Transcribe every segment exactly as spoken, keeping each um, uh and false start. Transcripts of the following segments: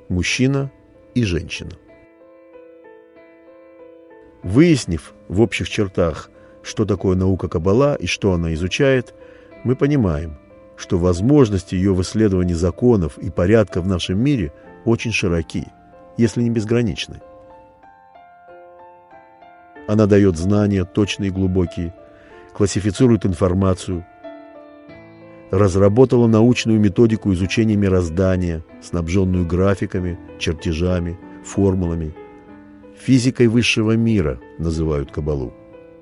мужчина и женщина. Выяснив в общих чертах, что такое наука Каббала и что она изучает, мы понимаем, что возможности ее в исследовании законов и порядка в нашем мире очень широки, если не безграничны. Она дает знания точные и глубокие, классифицирует информацию, разработала научную методику изучения мироздания, снабженную графиками, чертежами, формулами. Физикой высшего мира называют Каббалу.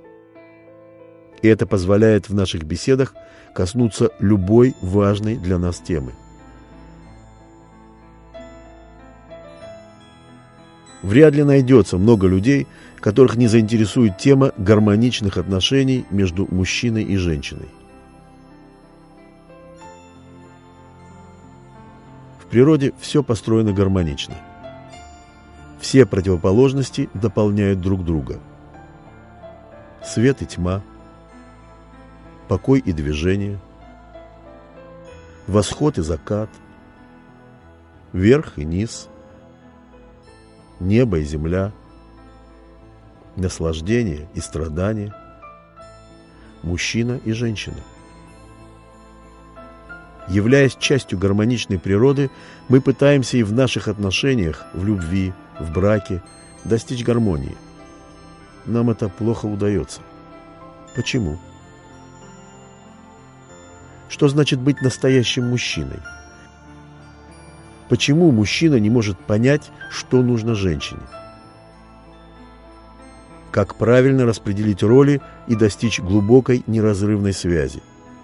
И это позволяет в наших беседах коснуться любой важной для нас темы. Вряд ли найдется много людей, которых не заинтересует тема гармоничных отношений между мужчиной и женщиной. В природе все построено гармонично. Все противоположности дополняют друг друга. Свет и тьма, покой и движение, восход и закат, верх и низ, небо и земля, наслаждение и страдание, мужчина и женщина. Являясь частью гармоничной природы, мы пытаемся и в наших отношениях, в любви, в браке достичь гармонии. Нам это плохо удается. Почему? Что значит быть настоящим мужчиной? Почему мужчина не может понять, что нужно женщине? Как правильно распределить роли и достичь глубокой неразрывной связи?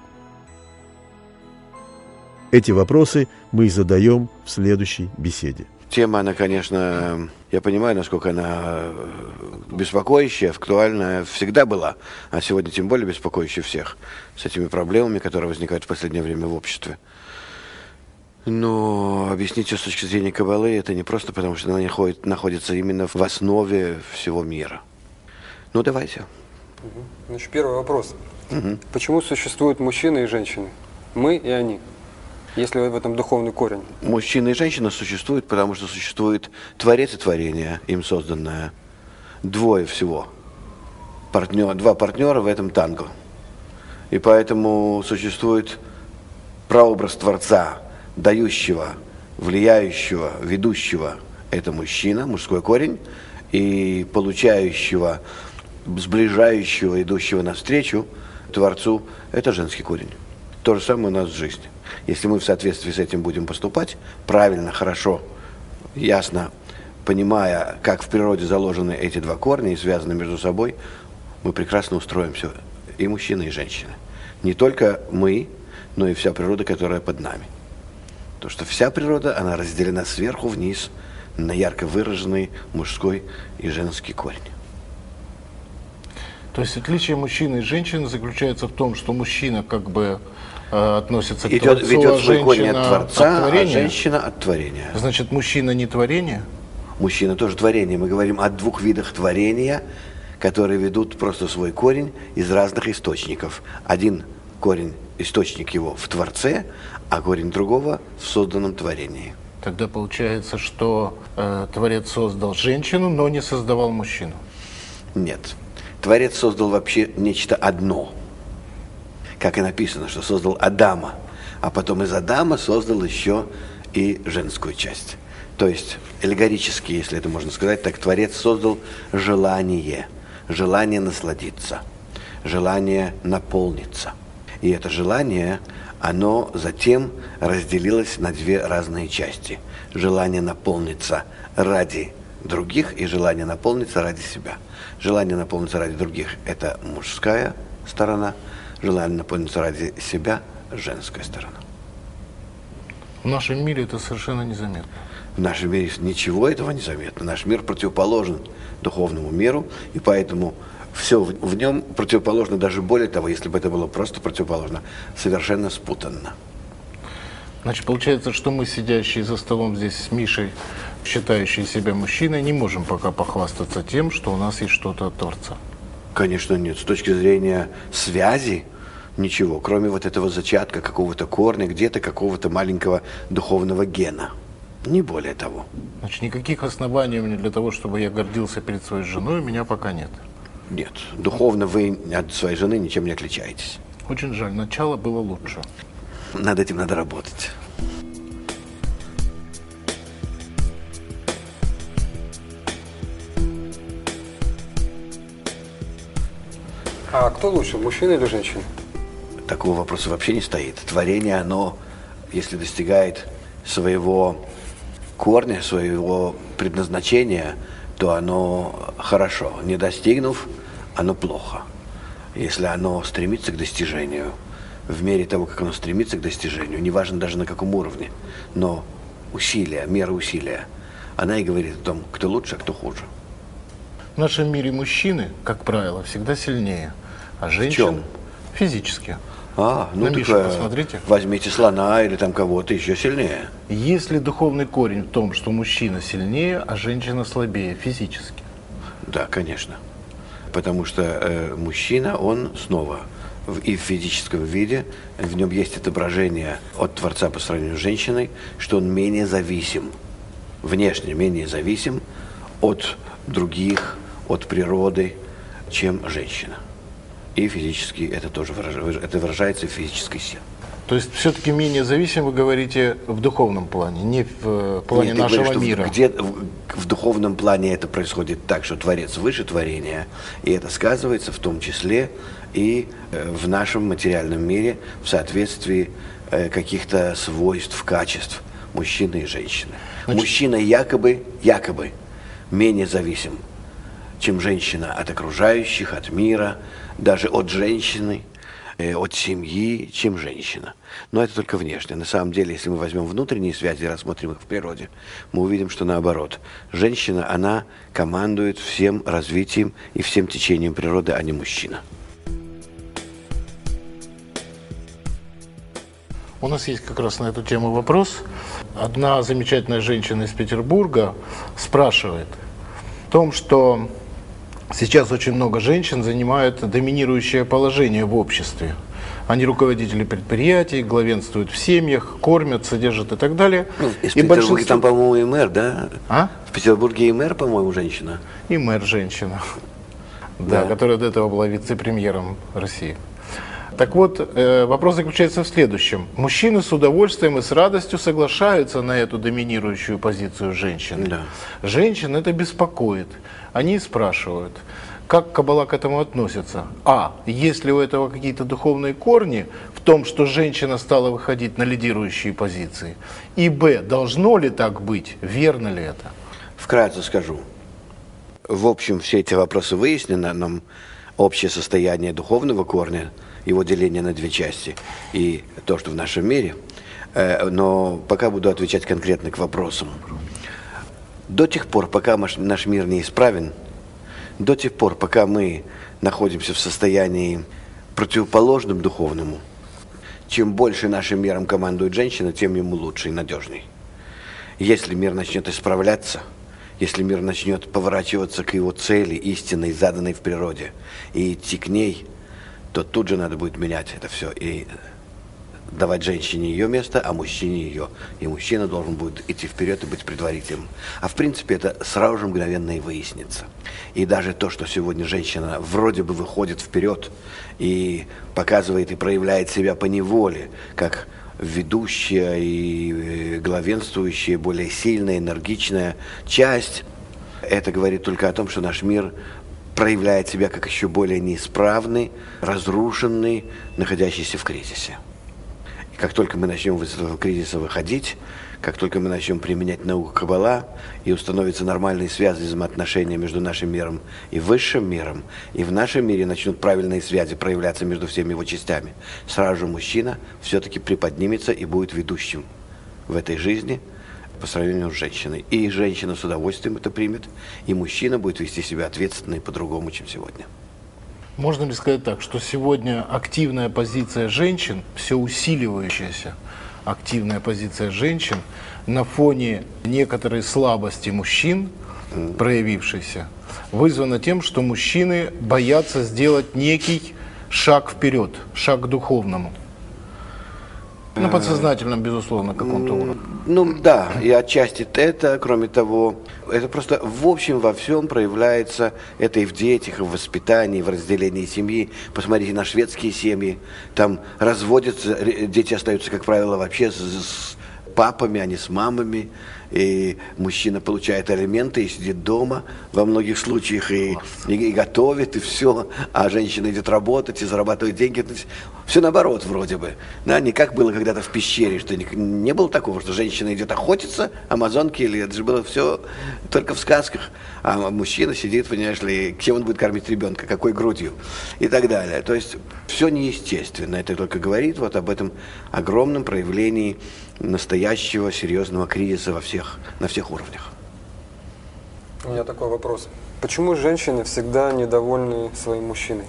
Эти вопросы мы и задаем в следующей беседе. Тема, она, конечно, я понимаю, насколько она беспокоящая, актуальная, всегда была, а сегодня тем более беспокоящая всех с этими проблемами, которые возникают в последнее время в обществе. Но объяснить ее с точки зрения Каббалы это не просто потому, что она находит, находится именно в основе всего мира. Ну, давайте. Значит, первый вопрос. Угу. Почему существуют мужчины и женщины? Мы и они. Если в этом духовный корень. Мужчина и женщина существуют, потому что существует Творец и творение, им созданное. Двое всего. Партнер, два партнера в этом танго. И поэтому существует прообраз Творца, дающего, влияющего, ведущего. Это мужчина, мужской корень. И получающего, сближающего, идущего навстречу Творцу, это женский корень. То же самое у нас в жизни. Если мы в соответствии с этим будем поступать, правильно, хорошо, ясно, понимая, как в природе заложены эти два корня и связаны между собой, мы прекрасно устроимся, и мужчины, и женщины. Не только мы, но и вся природа, которая под нами. Потому что вся природа, она разделена сверху вниз на ярко выраженный мужской и женский корень. То есть отличие мужчины и женщины заключается в том, что мужчина как бы э, относится к Идет, Творцу, ведет а свой корень от Творца, от а женщина от творения. Значит, мужчина не творение? Мужчина тоже творение. Мы говорим о двух видах творения, которые ведут просто свой корень из разных источников. Один корень, источник его в Творце, а корень другого в созданном творении. Тогда получается, что э, Творец создал женщину, но не создавал мужчину. Нет. Творец создал вообще нечто одно. Как и написано, что создал Адама, а потом из Адама создал еще и женскую часть. То есть, аллегорически, если это можно сказать, так Творец создал желание, желание насладиться, желание наполниться. И это желание, оно затем разделилось на две разные части. Желание наполниться ради других и желание наполниться ради себя. Желание наполниться ради других – это мужская сторона, желание наполниться ради себя – женская сторона. В нашем мире это совершенно незаметно. В нашем мире ничего этого не заметно. Наш мир противоположен духовному миру, и поэтому все в, в нем противоположно, даже более того, если бы это было просто противоположно, совершенно спутанно. Значит, получается, что мы, сидящие за столом здесь с Мишей, считающие себя мужчиной, не можем пока похвастаться тем, что у нас есть что-то от Творца. Конечно, нет. С точки зрения связи, ничего, кроме вот этого зачатка, какого-то корня, где-то какого-то маленького духовного гена. Не более того. Значит, никаких оснований у меня для того, чтобы я гордился перед своей женой, у меня пока нет. Нет, духовно вы от своей жены ничем не отличаетесь. Очень жаль, начало было лучше. Над этим надо работать. А кто лучше, мужчина или женщина? Такого вопроса вообще не стоит. Творение, оно, если достигает своего корня, своего предназначения, то оно хорошо. Не достигнув, оно плохо. Если оно стремится к достижению, в мере того, как оно стремится к достижению, неважно даже на каком уровне, но усилия, мера усилия, она и говорит о том, кто лучше, а кто хуже. В нашем мире мужчины, как правило, всегда сильнее, а женщин чем? Физически. А, ну На так, Мишу э, посмотрите. возьмите слона или там кого-то еще сильнее. Есть ли духовный корень в том, что мужчина сильнее, а женщина слабее физически? Да, конечно. Потому что э, мужчина, он снова в, и в физическом виде, в нем есть отображение от Творца по сравнению с женщиной, что он менее зависим, внешне менее зависим от других, от природы, чем женщина. И физически это тоже выражается, это выражается в физической силе. То есть все-таки менее зависим, вы говорите, в духовном плане, не в э, плане Нет, я нашего говорю, что мира. Где, в, в духовном плане это происходит так, что Творец выше творения, и это сказывается в том числе и э, в нашем материальном мире в соответствии э, каких-то свойств, качеств мужчины и женщины. Значит, Мужчина якобы, якобы менее зависим, чем женщина от окружающих, от мира, даже от женщины, э, от семьи, чем женщина. Но это только внешне. На самом деле, если мы возьмем внутренние связи и рассмотрим их в природе, мы увидим, что наоборот. Женщина, она командует всем развитием и всем течением природы, а не мужчина. У нас есть как раз на эту тему вопрос. Одна замечательная женщина из Петербурга спрашивает о том, что сейчас очень много женщин занимают доминирующее положение в обществе. Они руководители предприятий, главенствуют в семьях, кормят, содержат и так далее. Ну, из и Петербурга большинство... там, по-моему, и мэр, да? А? В Петербурге и мэр, по-моему, женщина. И мэр женщина, да, Да. которая до этого была вице-премьером России. Так вот, э, вопрос заключается в следующем. Мужчины с удовольствием и с радостью соглашаются на эту доминирующую позицию женщины. Да. Женщин это беспокоит. Они спрашивают, как Каббала к этому относится. А, есть ли у этого какие-то духовные корни в том, что женщина стала выходить на лидирующие позиции? И Б, должно ли так быть? Верно ли это? Вкратце скажу. В общем, все эти вопросы выяснены. Нам общее состояние духовного корня, его деление на две части и то, что в нашем мире. Э, Но пока буду отвечать конкретно к вопросам. До тех пор, пока наш наш мир не исправен, до тех пор, пока мы находимся в состоянии противоположном духовному, чем больше нашим миром командует женщина, тем ему лучше и надежней. Если мир начнет исправляться, если мир начнет поворачиваться к его цели, истинной, заданной в природе, и идти к ней, то тут же надо будет менять это все и давать женщине ее место, а мужчине ее. И мужчина должен будет идти вперед и быть предварителем. А в принципе это сразу же мгновенно и выяснится. И даже то, что сегодня женщина вроде бы выходит вперед и показывает и проявляет себя по неволе, как ведущая и главенствующая, более сильная, энергичная часть, это говорит только о том, что наш мир проявляет себя как еще более неисправный, разрушенный, находящийся в кризисе. И как только мы начнем из этого кризиса выходить, как только мы начнем применять науку Каббала и установятся нормальные связи, взаимоотношения между нашим миром и высшим миром, и в нашем мире начнут правильные связи проявляться между всеми его частями, сразу же мужчина все-таки приподнимется и будет ведущим в этой жизни по сравнению с женщиной. И женщина с удовольствием это примет, и мужчина будет вести себя ответственно и по-другому, чем сегодня. Можно ли сказать так, что сегодня активная позиция женщин, все усиливающаяся активная позиция женщин на фоне некоторой слабости мужчин, проявившейся, вызвана тем, что мужчины боятся сделать некий шаг вперед, шаг к духовному? На подсознательном, безусловно, каком-то уровне. Ну да, и отчасти это, кроме того, это просто в общем во всем проявляется это и в детях, и в воспитании, и в разделении семьи. Посмотрите на шведские семьи, там разводятся, дети остаются, как правило, вообще с, с папами, а не с мамами. И мужчина получает алименты и сидит дома во многих случаях и, и, и готовит, и все, а женщина идет работать и зарабатывает деньги. Все наоборот вроде бы. Да, не как было когда-то в пещере, что не, не было такого, что женщина идет охотиться, амазонки, или это же было все только в сказках. А мужчина сидит, понимаешь ли, чем он будет кормить ребенка, какой грудью и так далее. То есть все неестественно. Это только говорит вот об этом огромном проявлении настоящего серьезного кризиса во всех, на всех уровнях. У меня такой вопрос. Почему женщины всегда недовольны своим мужчиной,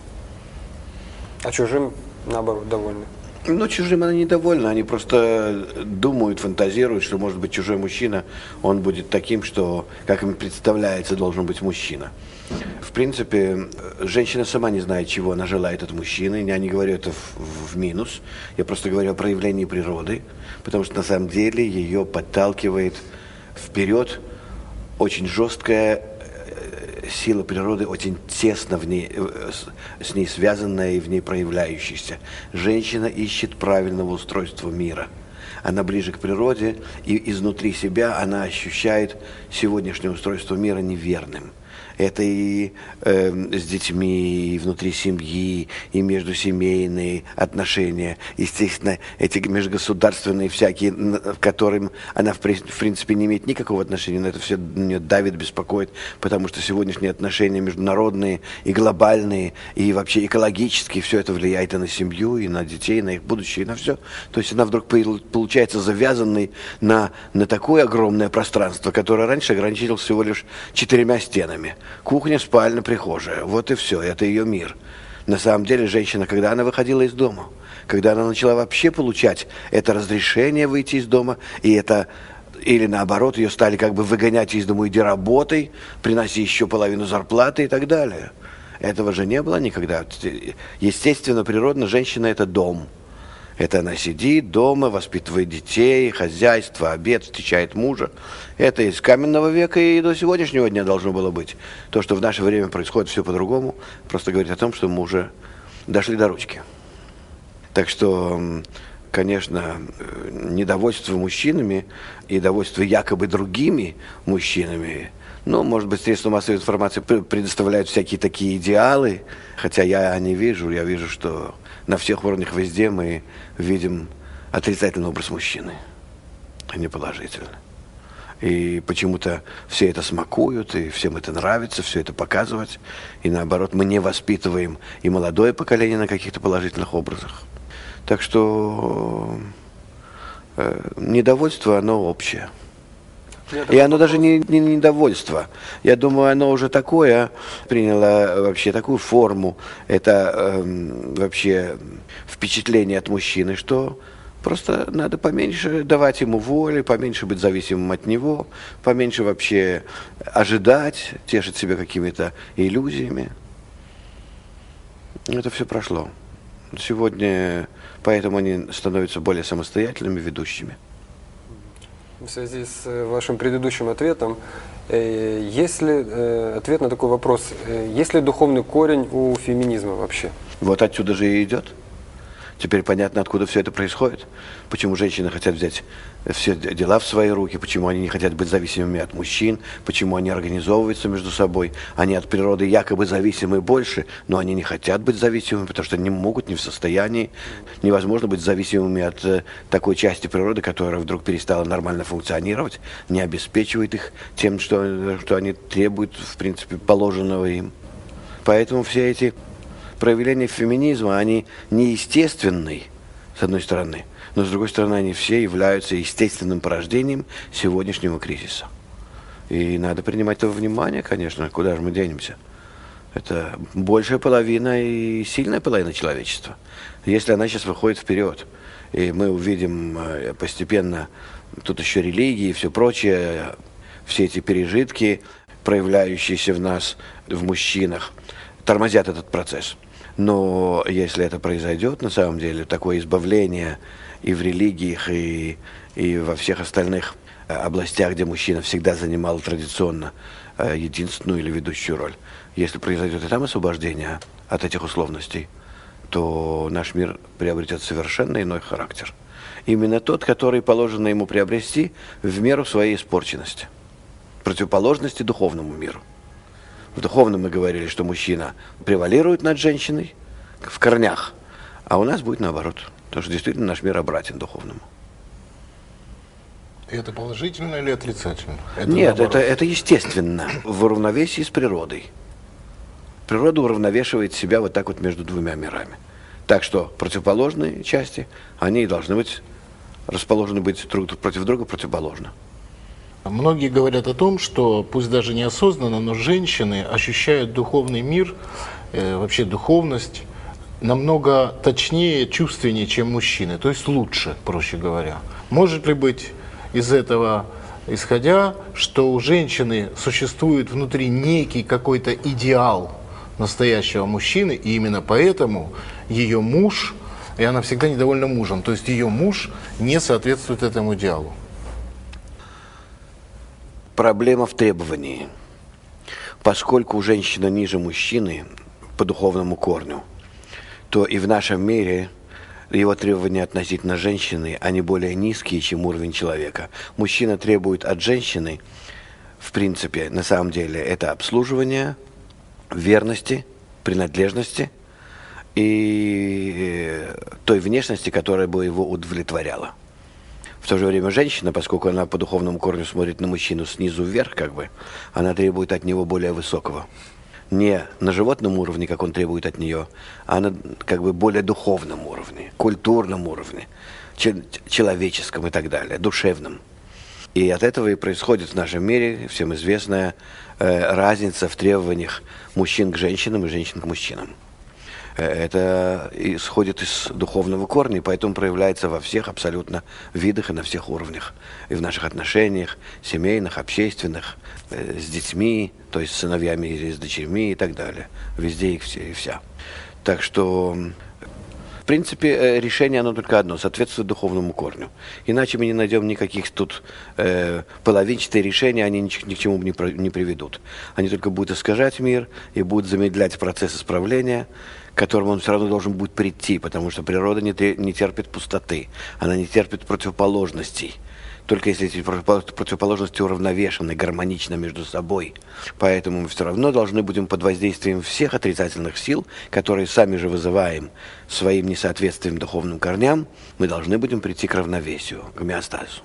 а чужим, наоборот, довольны? Ну, чужим она недовольна, они просто думают, фантазируют, что, может быть, чужой мужчина, он будет таким, что, как им представляется, должен быть мужчина. В принципе, женщина сама не знает, чего она желает от мужчины. Я не говорю это в, в минус, я просто говорю о проявлении природы, потому что на самом деле ее подталкивает вперед очень жесткая сила природы, очень тесно в ней, с ней связанная и в ней проявляющаяся. Женщина ищет правильного устройства мира. Она ближе к природе, и изнутри себя она ощущает сегодняшнее устройство мира неверным. Это и э, с детьми, и внутри семьи, и междусемейные отношения. Естественно, эти межгосударственные всякие, к которым она, в принципе, не имеет никакого отношения, но это все ее давит, беспокоит, потому что сегодняшние отношения международные и глобальные, и вообще экологические, все это влияет и на семью, и на детей, и на их будущее, и на все. То есть она вдруг получается завязанной на, на такое огромное пространство, которое раньше ограничивалось всего лишь четырьмя стенами. Кухня, спальня, прихожая. Вот и все. Это ее мир. На самом деле, женщина, когда она выходила из дома, когда она начала вообще получать это разрешение выйти из дома, и это, или наоборот, ее стали как бы выгонять из дома, иди работай, приноси еще половину зарплаты и так далее. Этого же не было никогда. Естественно, природно, женщина – это дом. Это она сидит дома, воспитывает детей, хозяйство, обед, встречает мужа. Это из каменного века и до сегодняшнего дня должно было быть. То, что в наше время происходит все по-другому, просто говорит о том, что мы уже дошли до ручки. Так что, конечно, недовольство мужчинами и довольство якобы другими мужчинами, ну, может быть, средства массовой информации предоставляют всякие такие идеалы, хотя я не вижу, я вижу, что на всех уровнях везде мы видим отрицательный образ мужчины, а не положительный. И почему-то все это смакуют, и всем это нравится, все это показывать. И наоборот, мы не воспитываем и молодое поколение на каких-то положительных образах. Так что э, недовольство, оно общее. И оно даже не, не недовольство. Я думаю, оно уже такое приняло вообще такую форму. Это э, вообще впечатление от мужчины, что просто надо поменьше давать ему воли, поменьше быть зависимым от него, поменьше вообще ожидать, тешить себя какими-то иллюзиями. Это все прошло. Сегодня поэтому они становятся более самостоятельными ведущими. В связи с вашим предыдущим ответом, э, есть ли э, ответ на такой вопрос, э, есть ли духовный корень у феминизма вообще? Вот отсюда же и идет. Теперь понятно, откуда все это происходит. Почему женщины хотят взять все дела в свои руки, почему они не хотят быть зависимыми от мужчин, почему они организовываются между собой. Они от природы якобы зависимы больше, но они не хотят быть зависимыми, потому что не могут, не в состоянии. Невозможно быть зависимыми от э, такой части природы, которая вдруг перестала нормально функционировать, не обеспечивает их тем, что, что они требуют, в принципе, положенного им. Поэтому все эти проявления феминизма, они неестественны, с одной стороны, но с другой стороны, они все являются естественным порождением сегодняшнего кризиса. И надо принимать это во внимание, конечно, куда же мы денемся. Это большая половина и сильная половина человечества. Если она сейчас выходит вперед, и мы увидим постепенно, тут еще религии и все прочее, все эти пережитки, проявляющиеся в нас, в мужчинах, тормозят этот процесс. Но если это произойдет, на самом деле, такое избавление и в религиях, и, и во всех остальных областях, где мужчина всегда занимал традиционно единственную или ведущую роль. Если произойдет и там освобождение от этих условностей, то наш мир приобретет совершенно иной характер. Именно тот, который положено ему приобрести в меру своей испорченности, противоположности духовному миру. В духовном мы говорили, что мужчина превалирует над женщиной в корнях, а у нас будет наоборот, потому что действительно наш мир обратен духовному. Это положительно или отрицательно? Это Нет, это, это естественно, в уравновесии с природой. Природа уравновешивает себя вот так вот между двумя мирами. Так что противоположные части, они должны быть расположены быть друг против друга противоположно. Многие говорят о том, что пусть даже неосознанно, но женщины ощущают духовный мир, э, вообще духовность, намного точнее, чувственнее, чем мужчины, то есть лучше, проще говоря. Может ли быть из этого исходя, что у женщины существует внутри некий какой-то идеал настоящего мужчины, и именно поэтому ее муж, и она всегда недовольна мужем, то есть ее муж не соответствует этому идеалу? Проблема в требовании. Поскольку женщина ниже мужчины по духовному корню, то и в нашем мире его требования относительно женщины, они более низкие, чем уровень человека. Мужчина требует от женщины, в принципе, на самом деле, это обслуживание, верности, принадлежности и той внешности, которая бы его удовлетворяла. В то же время женщина, поскольку она по духовному корню смотрит на мужчину снизу вверх, как бы, она требует от него более высокого. Не на животном уровне, как он требует от нее, а на как бы более духовном уровне, культурном уровне, человеческом и так далее, душевном. И от этого и происходит в нашем мире всем известная э, разница в требованиях мужчин к женщинам и женщин к мужчинам. Это исходит из духовного корня, и поэтому проявляется во всех абсолютно видах и на всех уровнях. И в наших отношениях, семейных, общественных, э, с детьми, то есть с сыновьями или с дочерьми и так далее. Везде и все, и вся. Так что, в принципе, решение оно только одно, соответствует духовному корню. Иначе мы не найдем никаких тут э, половинчатые решения, они ни, ни к чему не, не приведут. Они только будут искажать мир и будут замедлять процесс исправления, к которому он все равно должен будет прийти, потому что природа не, не терпит пустоты, она не терпит противоположностей. Только если эти противоположности уравновешены, гармонично между собой. Поэтому мы все равно должны будем под воздействием всех отрицательных сил, которые сами же вызываем своим несоответствием духовным корням, мы должны будем прийти к равновесию, к гомеостазу.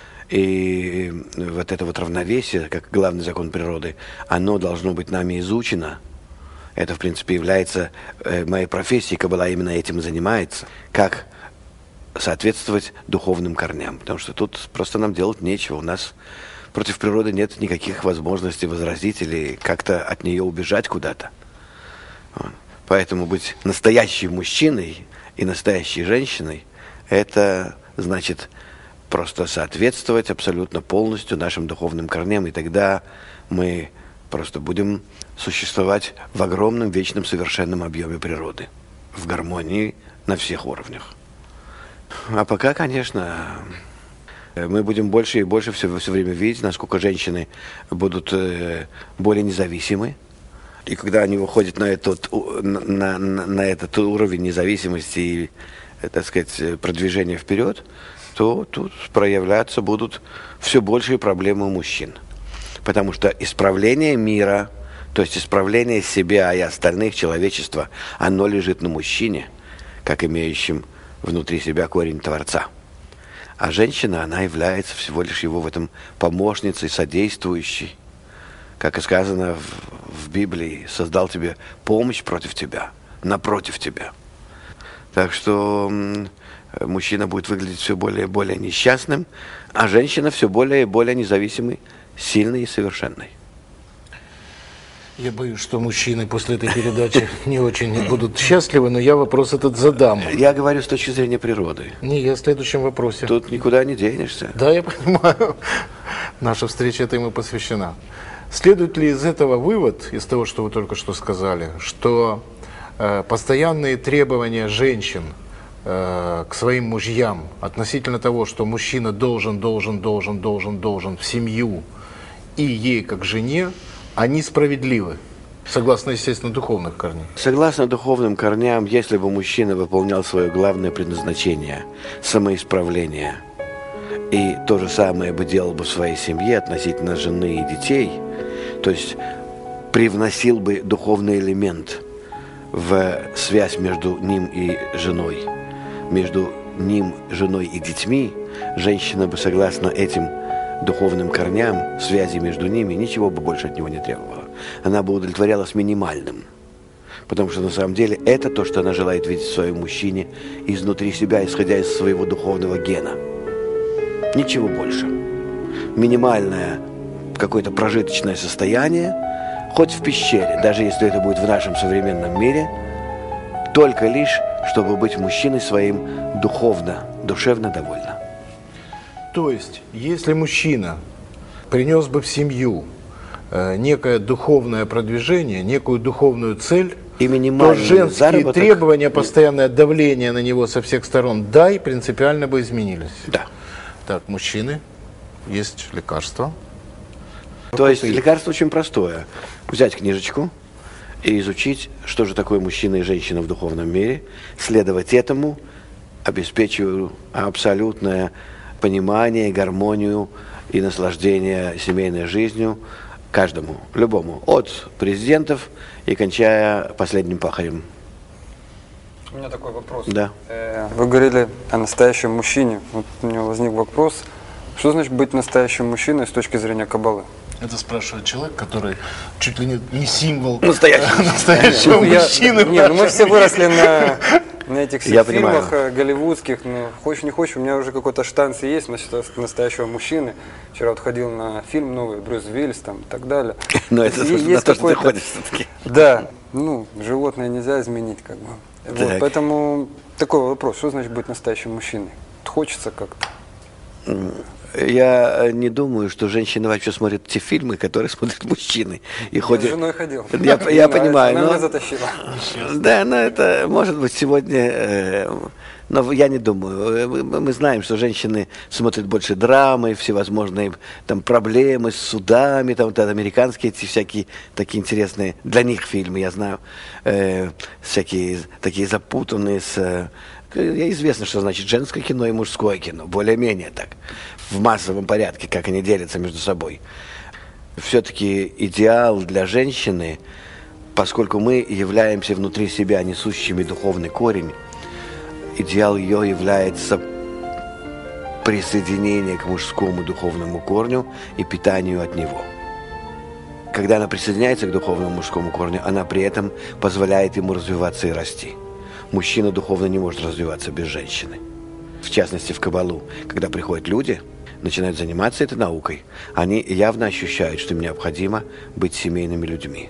И вот это вот равновесие, как главный закон природы, оно должно быть нами изучено. Это, в принципе, является э, моей профессией, Каббала именно этим и занимается, как соответствовать духовным корням. Потому что тут просто нам делать нечего. У нас против природы нет никаких возможностей возразить или как-то от нее убежать куда-то. Вот. Поэтому быть настоящим мужчиной и настоящей женщиной, это значит просто соответствовать абсолютно полностью нашим духовным корням, и тогда мы просто будем существовать в огромном, вечном, совершенном объеме природы, в гармонии на всех уровнях. А пока, конечно, мы будем больше и больше все, все время видеть, насколько женщины будут более независимы. И когда они выходят на этот, на, на, на этот уровень независимости и, так сказать, продвижения вперед, то тут проявляться будут все большие проблемы у мужчин. Потому что исправление мира, то есть исправление себя и остальных, человечества, оно лежит на мужчине, как имеющем внутри себя корень Творца. А женщина, она является всего лишь его в этом помощницей, содействующей. Как и сказано в, в Библии, создал тебе помощь против тебя, напротив тебя. Так что м- мужчина будет выглядеть все более и более несчастным, а женщина все более и более независимой, сильной и совершенной. Я боюсь, что мужчины после этой передачи не очень будут счастливы, но я вопрос этот задам. Я говорю с точки зрения природы. Не, я в следующем вопросе. Тут никуда не денешься. Да, я понимаю. Наша встреча этому посвящена. Следует ли из этого вывод, из того, что вы только что сказали, что э, постоянные требования женщин э, к своим мужьям относительно того, что мужчина должен, должен, должен, должен, должен в семью и ей как жене, они справедливы, согласно, естественно, духовных корням? Согласно духовным корням, если бы мужчина выполнял свое главное предназначение – самоисправление, и то же самое бы делал бы в своей семье относительно жены и детей, то есть привносил бы духовный элемент в связь между ним и женой, между ним, женой и детьми, женщина бы, согласно этим духовным корням, связи между ними, ничего бы больше от него не требовала. Она бы удовлетворялась минимальным. Потому что на самом деле это то, что она желает видеть в своем мужчине изнутри себя, исходя из своего духовного гена. Ничего больше. Минимальное какое-то прожиточное состояние, хоть в пещере, даже если это будет в нашем современном мире, только лишь, чтобы быть мужчиной своим духовно, душевно довольным. То есть, если мужчина принес бы в семью э, некое духовное продвижение, некую духовную цель, и то женские заработок... требования, постоянное давление на него со всех сторон, да, и принципиально бы изменились. Да. Так, мужчины, есть лекарства. То есть лекарство очень простое. Взять книжечку и изучить, что же такое мужчина и женщина в духовном мире, следовать этому, обеспечиваю абсолютное понимание, гармонию и наслаждение семейной жизнью каждому, любому, от президентов и кончая последним пахарем. У меня такой вопрос. Да. Вы говорили о настоящем мужчине. Вот у меня возник вопрос, что значит быть настоящим мужчиной с точки зрения Каббалы? Это спрашивает человек, который чуть ли не, не символ настоящего, настоящего мужчины. Я, нет, ну мы все выросли на, на этих всех Я фильмах понимаю. голливудских. Ну, хочешь не хочешь, у меня уже какой-то штанц есть насчет настоящего мужчины. Вчера вот ходил на фильм новый, Брюс Уиллис там и так далее. Но это есть на то, что ты какой-то... ходишь все-таки. Да, ну, животное нельзя изменить, как бы. Вот, Так. поэтому такой вопрос, что значит быть настоящим мужчиной? Хочется как-то. Я не думаю, что женщины вообще смотрят те фильмы, которые смотрят мужчины. И Я ходят... с женой ходил. Я, Мне я нравится, понимаю, она но... меня затащила. Да, но это может быть сегодня... э, Но я не думаю. Мы мы знаем, что женщины смотрят больше драмы, всевозможные там проблемы с судами, там вот американские эти всякие такие интересные для них фильмы, я знаю, э, всякие такие запутанные с... э, Известно, что значит женское кино и мужское кино, более-менее так, в массовом порядке, как они делятся между собой. Все-таки идеал для женщины, поскольку мы являемся внутри себя несущими духовный корень, идеал ее является присоединение к мужскому духовному корню и питанию от него. Когда она присоединяется к духовному мужскому корню, она при этом позволяет ему развиваться и расти. Мужчина духовно не может развиваться без женщины. В частности, в Каббалу, когда приходят люди, начинают заниматься этой наукой, они явно ощущают, что им необходимо быть семейными людьми.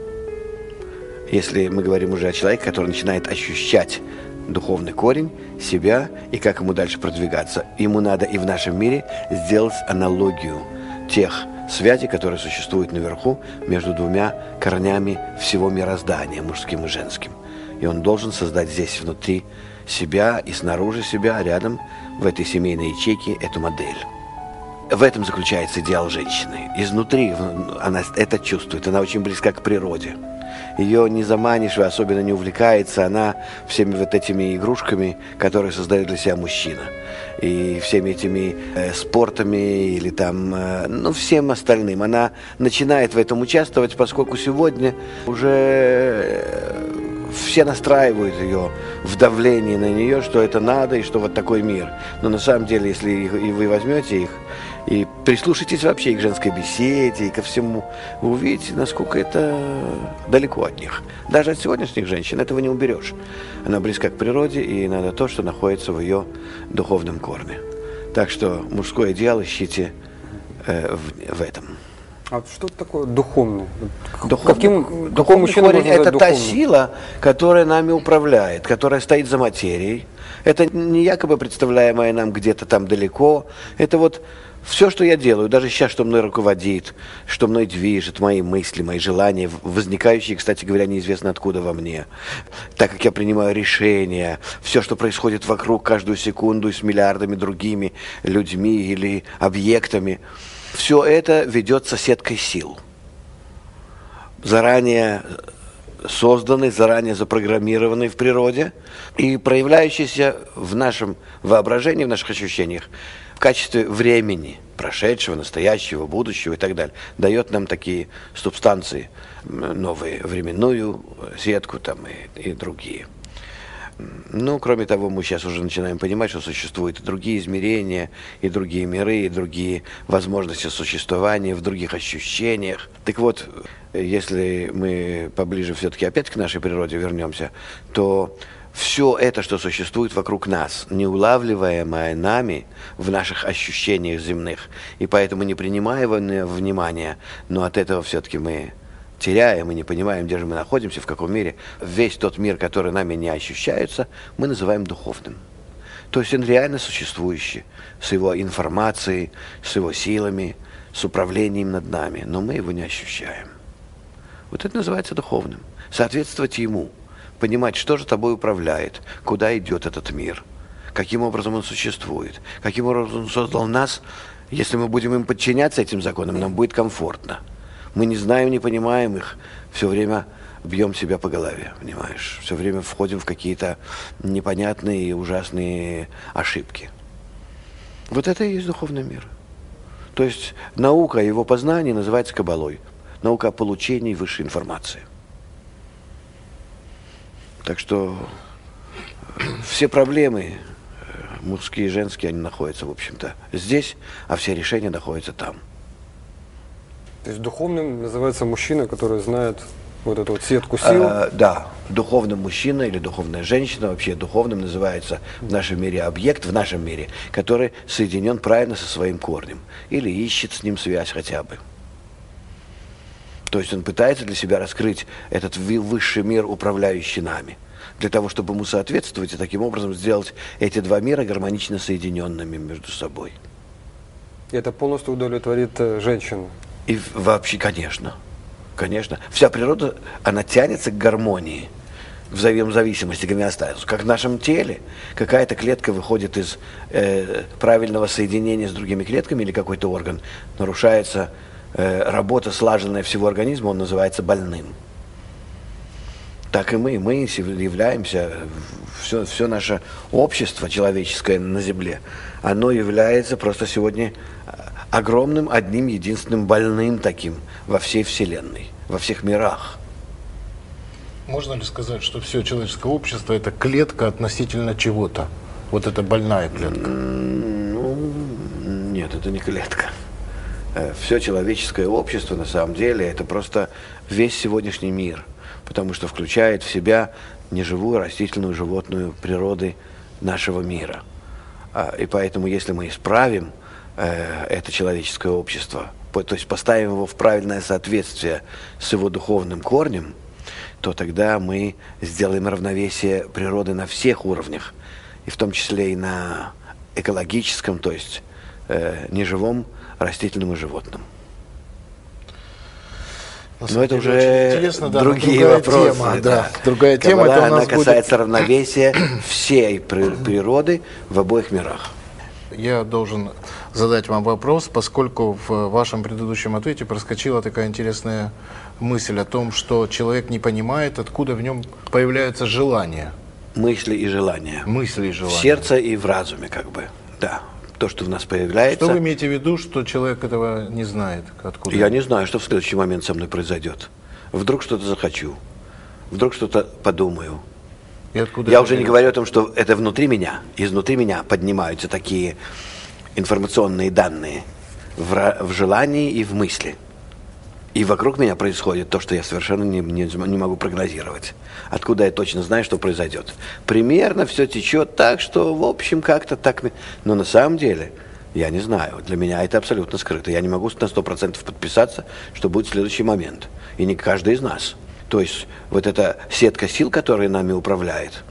Если мы говорим уже о человеке, который начинает ощущать духовный корень, себя и как ему дальше продвигаться, ему надо и в нашем мире сделать аналогию тех связей, которые существуют наверху между двумя корнями всего мироздания, мужским и женским. И он должен создать здесь внутри себя и снаружи себя, рядом, в этой семейной ячейке, эту модель. В этом заключается идеал женщины. Изнутри она это чувствует, она очень близка к природе. Ее не заманишь, особенно не увлекается она всеми вот этими игрушками, которые создает для себя мужчина. И всеми этими э, спортами или там, э, ну, всем остальным. Она начинает в этом участвовать, поскольку сегодня уже... Э, все настраивают ее в давлении на нее, что это надо и что вот такой мир. Но на самом деле, если и вы возьмете их и прислушаетесь вообще и к женской беседе, и ко всему, вы увидите, насколько это далеко от них. Даже от сегодняшних женщин этого не уберешь. Она близка к природе, и надо то, что находится в ее духовном корне. Так что мужской идеал ищите э, в, в этом. А что такое духовный? Духовный, Каким, духовный какой мужчина корень можно – это назвать та духовным? сила, которая нами управляет, которая стоит за материей. Это не якобы представляемая нам где-то там далеко. Это вот Все, что я делаю, даже сейчас, что мной руководит, что мной движет, мои мысли, мои желания, возникающие, кстати говоря, неизвестно откуда во мне, так как я принимаю решения, все, что происходит вокруг каждую секунду и с миллиардами другими людьми или объектами, все это ведется сеткой сил. Заранее созданный, заранее запрограммированный в природе и проявляющийся в нашем воображении, в наших ощущениях в качестве времени, прошедшего, настоящего, будущего и так далее, дает нам такие субстанции, новые, временную сетку там и, и другие. Ну, кроме того, мы сейчас уже начинаем понимать, что существуют и другие измерения, и другие миры, и другие возможности существования в других ощущениях. Так вот, если мы поближе все-таки опять к нашей природе вернемся, то все это, что существует вокруг нас, неулавливаемое нами в наших ощущениях земных, и поэтому не принимаемое внимание, но от этого все-таки мы теряем и не понимаем, где же мы находимся, в каком мире. Весь тот мир, который нами не ощущается, мы называем духовным. То есть он реально существующий, с его информацией, с его силами, с управлением над нами, но мы его не ощущаем. Вот это называется духовным. Соответствовать ему, понимать, что же тобой управляет, куда идет этот мир, каким образом он существует, каким образом он создал нас. Если мы будем им подчиняться, этим законам, нам будет комфортно. Мы не знаем, не понимаем их, все время бьем себя по голове, понимаешь? Все время входим в какие-то непонятные и ужасные ошибки. Вот это и есть духовный мир. То есть наука о его познании называется кабалой. Наука о получении высшей информации. Так что все проблемы, мужские и женские, они находятся, в общем-то, здесь, а все решения находятся там. То есть духовным называется мужчина, который знает вот эту вот сетку сил? А, да, духовным мужчина или духовная женщина, вообще духовным называется в нашем мире объект, в нашем мире, который соединен правильно со своим корнем или ищет с ним связь хотя бы. То есть он пытается для себя раскрыть этот высший мир, управляющий нами, для того, чтобы ему соответствовать и таким образом сделать эти два мира гармонично соединенными между собой. И это полностью удовлетворит женщину? И вообще, конечно, конечно. Вся природа, она тянется к гармонии, к взаимозависимости, к гомеостазу. Как в нашем теле какая-то клетка выходит из э, правильного соединения с другими клетками или какой-то орган, нарушается э, работа, слаженная всего организма, он называется больным. Так и мы, мы являемся, все, все наше общество человеческое на Земле, оно является просто сегодня огромным, одним, единственным больным таким во всей Вселенной, во всех мирах. Можно ли сказать, что все человеческое общество – это клетка относительно чего-то? Вот это больная клетка? Ну, нет, это не клетка. Все человеческое общество, на самом деле, это просто весь сегодняшний мир, потому что включает в себя неживую растительную, животную природы нашего мира. И поэтому, если мы исправим это человеческое общество, то есть поставим его в правильное соответствие с его духовным корнем, то тогда мы сделаем равновесие природы на всех уровнях, и в том числе и на экологическом, то есть э, неживом, растительном и животном. Но это уже интересно, да, другие другая вопросы. Тема, да. Да. Другая тема, Каббала, это у нас она касается будет... равновесия всей природы в обоих мирах. Я должен задать вам вопрос, поскольку в вашем предыдущем ответе проскочила такая интересная мысль о том, что человек не понимает, откуда в нем появляются желания. Мысли и желания. Мысли и желания. В сердце и в разуме, как бы. Да. То, что в нас появляется. Что вы имеете в виду, что человек этого не знает? Откуда? Я не знаю, что в следующий момент со мной произойдет. Вдруг что-то захочу. Вдруг что-то подумаю. И откуда Я уже не говорю о том, что это внутри меня, изнутри меня поднимаются такие информационные данные в, в желании и в мысли. И вокруг меня происходит то, что я совершенно не, не, не могу прогнозировать. Откуда я точно знаю, что произойдет. Примерно все течет так, что в общем как-то так. Но на самом деле я не знаю. Для меня это абсолютно скрыто. Я не могу на сто процентов подписаться, что будет в следующий момент. И не каждый из нас. То есть вот эта сетка сил, которая нами управляет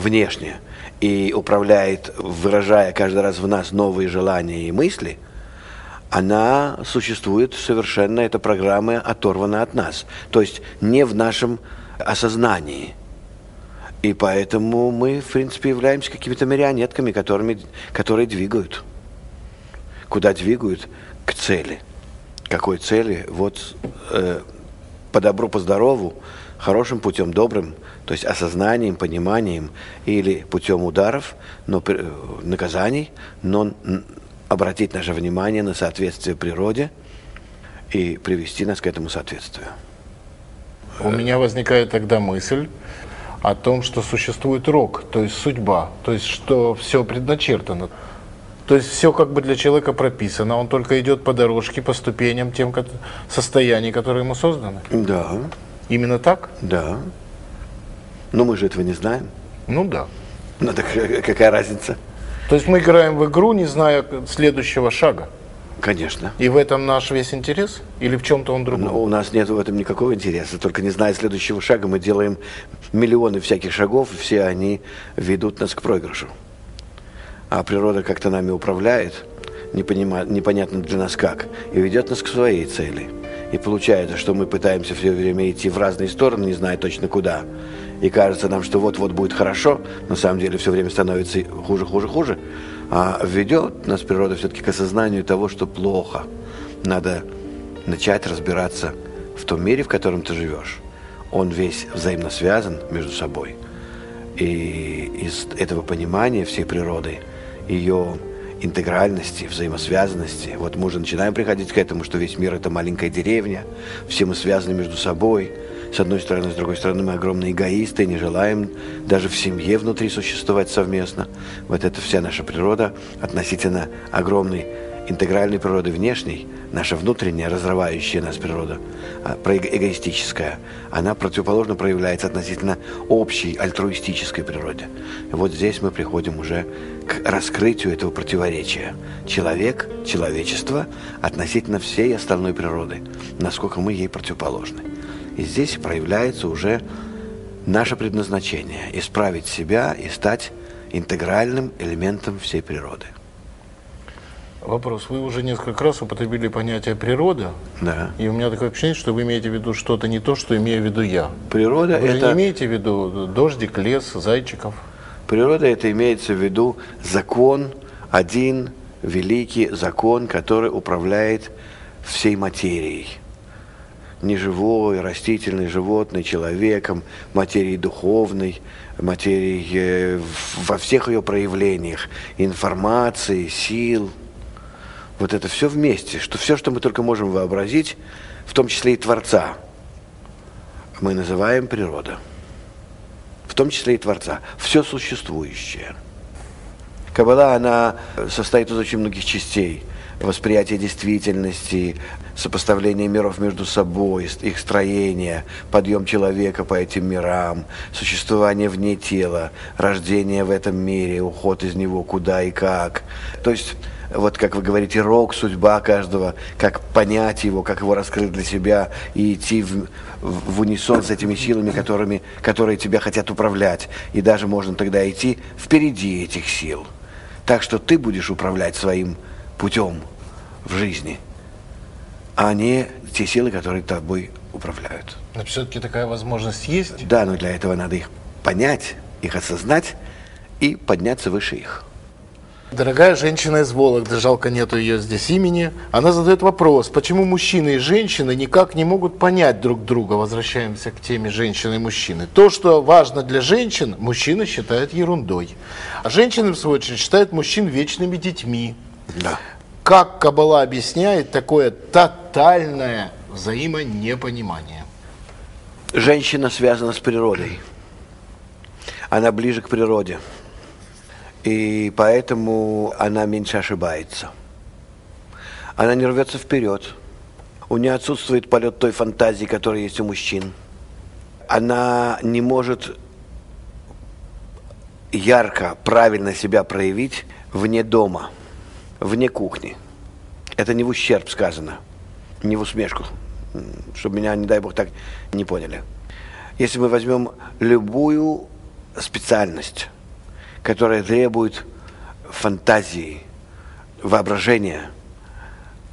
внешне и управляет, выражая каждый раз в нас новые желания и мысли, она существует совершенно, эта программа оторвана от нас, то есть не в нашем осознании. И поэтому мы, в принципе, являемся какими-то марионетками, которыми, которые двигают. Куда двигают? К цели. Какой цели? Вот э, по добру, по здорову, хорошим путем, добрым, то есть осознанием, пониманием или путем ударов, но, наказаний, но обратить наше внимание на соответствие природе и привести нас к этому соответствию. У меня возникает тогда мысль о том, что существует рок, то есть судьба, то есть что все предначертано. То есть все как бы для человека прописано, он только идет по дорожке, по ступеням, тем состояний, которые ему созданы. Да. Именно так? Да. Но мы же этого не знаем. Ну да. Ну так какая разница? То есть мы играем в игру, не зная следующего шага? Конечно. И в этом наш весь интерес? Или в чем-то он другой? Но у нас нет в этом никакого интереса. Только не зная следующего шага, мы делаем миллионы всяких шагов, и все они ведут нас к проигрышу. А природа как-то нами управляет, непонятно для нас как, и ведет нас к своей цели. И получается, что мы пытаемся все время идти в разные стороны, не зная точно куда. И кажется нам, что вот-вот будет хорошо, на самом деле все время становится хуже, хуже, хуже. А ведет нас природа все-таки к осознанию того, что плохо. Надо начать разбираться в том мире, в котором ты живешь. Он весь взаимно связан между собой. И из этого понимания всей природы, ее интегральности, взаимосвязанности, вот мы уже начинаем приходить к этому, что весь мир – это маленькая деревня, все мы связаны между собой. С одной стороны, с другой стороны, мы огромные эгоисты, не желаем даже в семье внутри существовать совместно. Вот это вся наша природа относительно огромной интегральной природы внешней, наша внутренняя, разрывающая нас природа, эгоистическая, она противоположно проявляется относительно общей альтруистической природе. И вот здесь мы приходим уже к раскрытию этого противоречия. Человек, человечество относительно всей остальной природы, насколько мы ей противоположны. И здесь проявляется уже наше предназначение – исправить себя и стать интегральным элементом всей природы. Вопрос. Вы уже несколько раз употребили понятие «природа». Да. И у меня такое впечатление, что вы имеете в виду что-то не то, что имею в виду я. Природа вы это... же не имеете в виду дождик, лес, зайчиков? Природа – это имеется в виду закон, один великий закон, который управляет всей материей. Неживой, растительной, животной, человеком, материей духовной, материей э, во всех ее проявлениях, информации, сил. Вот это все вместе, что все, что мы только можем вообразить, в том числе и Творца, мы называем природа. В том числе и Творца. Все существующее. Каббала, она состоит из очень многих частей. Восприятие действительности, сопоставление миров между собой, их строение, подъем человека по этим мирам, существование вне тела, рождение в этом мире, уход из него куда и как. То есть, вот как вы говорите, рок, судьба каждого, как понять его, как его раскрыть для себя и идти в, в, в унисон с этими силами, которыми, которые тебя хотят управлять. И даже можно тогда идти впереди этих сил. Так что ты будешь управлять своим путем в жизни, а не те силы, которые тобой управляют. Но все-таки такая возможность есть? Да, но для этого надо их понять, их осознать и подняться выше их. Дорогая женщина из Вологды, жалко нету ее здесь имени, она задает вопрос, почему мужчины и женщины никак не могут понять друг друга. Возвращаемся к теме женщины и мужчины. То, что важно для женщин, мужчины считают ерундой. А женщины, в свою очередь, считают мужчин вечными детьми. Да. Как Каббала объясняет такое тотальное взаимонепонимание? Женщина связана с природой. Она ближе к природе. И поэтому она меньше ошибается. Она не рвется вперед. У нее отсутствует полет той фантазии, которая есть у мужчин. Она не может ярко, правильно себя проявить вне дома, вне кухни. Это не в ущерб сказано, не в усмешку, чтобы меня, не дай бог, так не поняли. Если мы возьмем любую специальность, которая требует фантазии, воображения,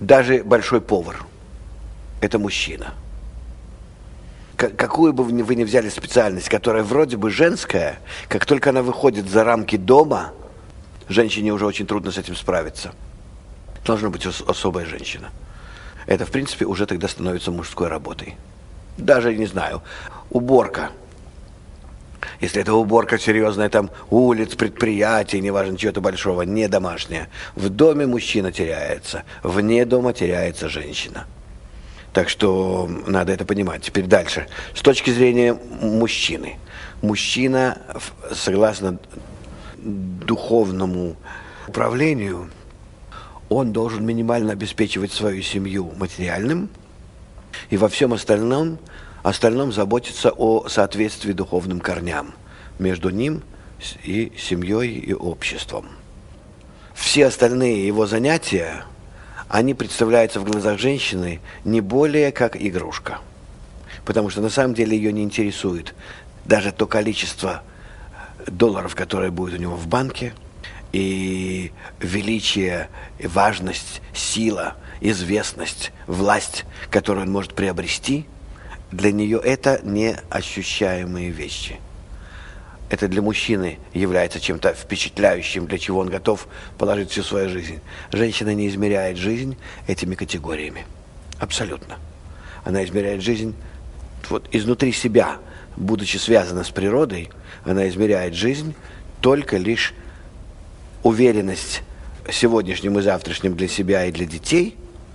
Даже большой повар – это мужчина. Какую бы вы ни взяли специальность, которая вроде бы женская, как только она выходит за рамки дома, женщине уже очень трудно с этим справиться. Должна быть особая женщина. Это, в принципе, уже тогда становится мужской работой. Даже, не знаю, уборка. Если это уборка серьезная, там, улиц, предприятий, неважно, чего-то большого, не домашняя. В доме мужчина теряется, вне дома теряется женщина. Так что надо это понимать. Теперь дальше. С точки зрения мужчины. Мужчина, согласно духовному управлению, он должен минимально обеспечивать свою семью материальным и во всем остальном, остальном заботиться о соответствии духовным корням между ним и семьей и обществом. Все остальные его занятия, они представляются в глазах женщины не более как игрушка. Потому что на самом деле ее не интересует даже то количество долларов, которое будет у него в банке, и величие, и важность, сила, известность, власть, которую он может приобрести, для нее это неощущаемые вещи. Это для мужчины является чем-то впечатляющим, для чего он готов положить всю свою жизнь. Женщина не измеряет жизнь этими категориями. Абсолютно. Она измеряет жизнь вот изнутри себя, будучи связана с природой, она измеряет жизнь только лишь уверенность сегодняшним и завтрашним для себя и для детей.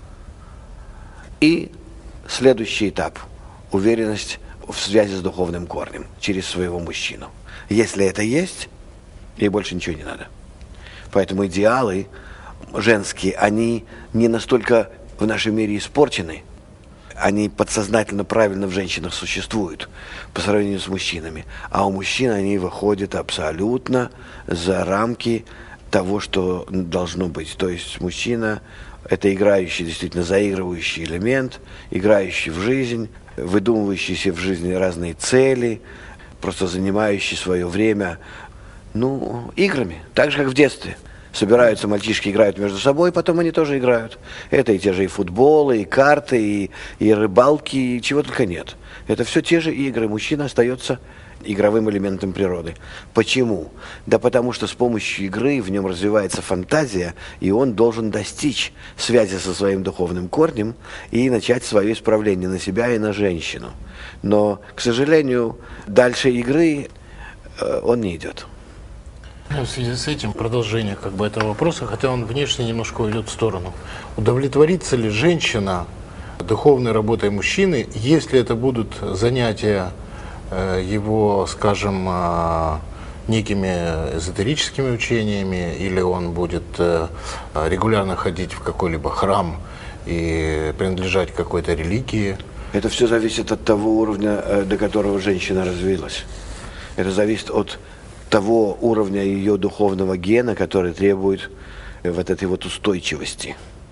И следующий этап – уверенность в связи с духовным корнем через своего мужчину. Если это есть, ей больше ничего не надо. Поэтому идеалы женские, они не настолько в нашем мире испорчены, они подсознательно правильно в женщинах существуют по сравнению с мужчинами. А у мужчин они выходят абсолютно за рамки того, что должно быть. То есть мужчина – это играющий, действительно заигрывающий элемент, играющий в жизнь, выдумывающий себе в жизни разные цели, просто занимающий свое время, ну, играми, так же, как в детстве. Собираются мальчишки, играют между собой, потом они тоже играют. Это и те же и футболы, и карты, и, и рыбалки, и чего только нет. Это все те же игры. Мужчина остается игровым элементом природы. Почему? Да потому что с помощью игры в нем развивается фантазия, и он должен достичь связи со своим духовным корнем и начать свое исправление на себя и на женщину. Но, к сожалению, дальше игры э, он не идет. В связи с этим продолжение как бы этого вопроса, хотя он внешне немножко уйдет в сторону. Удовлетворится ли женщина духовной работой мужчины, если это будут занятия э, его, скажем, э, некими эзотерическими учениями, или он будет э, регулярно ходить в какой-либо храм и принадлежать какой-то религии? Это все зависит от того уровня, э, до которого женщина развилась. Это зависит от того уровня ее духовного гена, который требует вот этой вот устойчивости.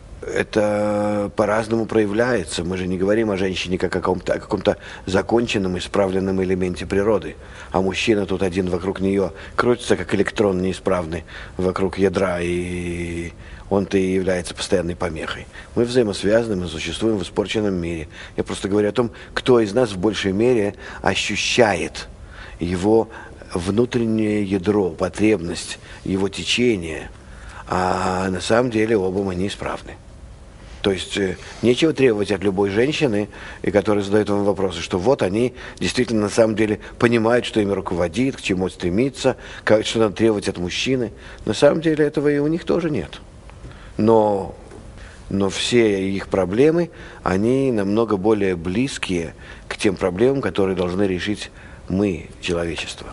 Это по-разному проявляется. Мы же не говорим о женщине как о каком-то, о каком-то законченном, исправленном элементе природы. А мужчина тут один вокруг нее крутится, как электрон неисправный вокруг ядра, и он-то и является постоянной помехой. Мы взаимосвязаны, мы существуем в испорченном мире. Я просто говорю о том, кто из нас в большей мере ощущает его внутреннее ядро, потребность, его течение, а на самом деле оба мы неисправны. То есть э, нечего требовать от любой женщины, и которая задает вам вопросы, что вот они действительно на самом деле понимают, что ими руководит, к чему стремиться, как, что надо требовать от мужчины. На самом деле этого и у них тоже нет. Но, но все их проблемы, они намного более близкие к тем проблемам, которые должны решить мы, человечество.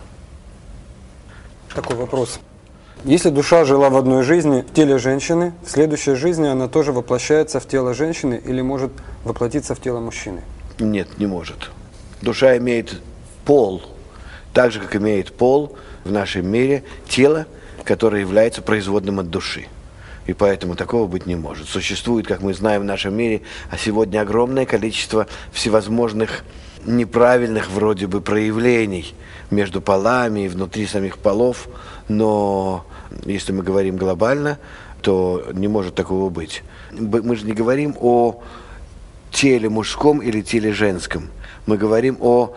Такой вопрос. Если душа жила в одной жизни в теле женщины, в следующей жизни она тоже воплощается в тело женщины или может воплотиться в тело мужчины? Нет, не может. Душа имеет пол, так же, как имеет пол в нашем мире тело, которое является производным от души. И поэтому такого быть не может. Существует, как мы знаем в нашем мире, а сегодня огромное количество всевозможных неправильных вроде бы проявлений между полами и внутри самих полов, но если мы говорим глобально, то не может такого быть. Мы же не говорим о теле мужском или теле женском. Мы говорим о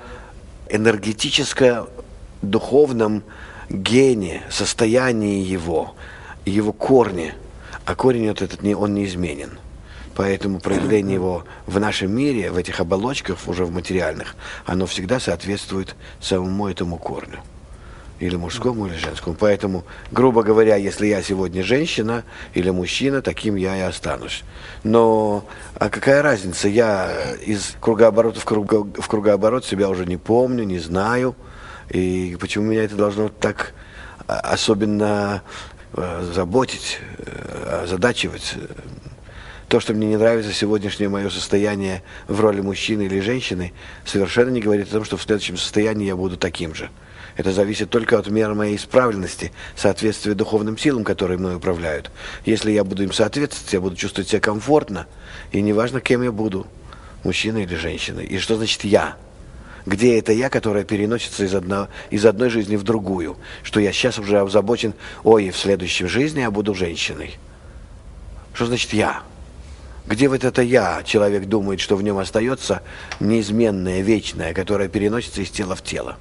энергетическо-духовном гене, состоянии его, его корне. А корень этот, он неизменен. Поэтому проявление его в нашем мире, в этих оболочках, уже в материальных, оно всегда соответствует самому этому корню. Или мужскому, или женскому. Поэтому, грубо говоря, если я сегодня женщина или мужчина, таким я и останусь. Но а какая разница? Я из кругооборота в, круго, в кругооборот себя уже не помню, не знаю. И почему меня это должно так особенно заботить, озадачивать? То, что мне не нравится сегодняшнее мое состояние в роли мужчины или женщины, совершенно не говорит о том, что в следующем состоянии я буду таким же. Это зависит только от меры моей исправленности, соответствия духовным силам, которые мной управляют. Если я буду им соответствовать, я буду чувствовать себя комфортно, и неважно, кем я буду, мужчиной или женщиной. И что значит «я»? Где это «я», которое переносится из, одно, из одной жизни в другую? Что я сейчас уже озабочен, ой, в следующей жизни я буду женщиной. Что значит «я»? Где вот это «я» человек думает, что в нем остается неизменное, вечное, которое переносится из тела в тело?